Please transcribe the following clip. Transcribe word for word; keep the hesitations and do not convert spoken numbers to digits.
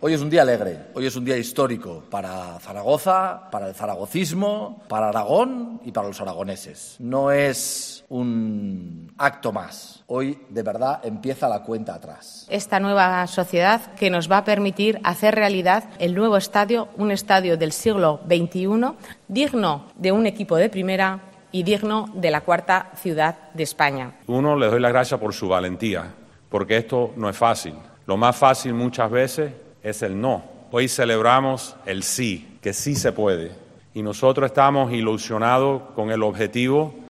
Hoy es un día alegre, hoy es un día histórico para Zaragoza, para el zaragocismo, para Aragón y para los aragoneses. No es un acto más. Hoy, de verdad, empieza la cuenta atrás. Esta nueva sociedad que nos va a permitir hacer realidad el nuevo estadio, un estadio del siglo veintiuno, digno de un equipo de primera y digno de la cuarta ciudad de España. Uno, le doy las gracias por su valentía, porque esto no es fácil. Lo más fácil muchas veces es el no. Hoy celebramos el sí, que sí se puede. Y nosotros estamos ilusionados con el objetivo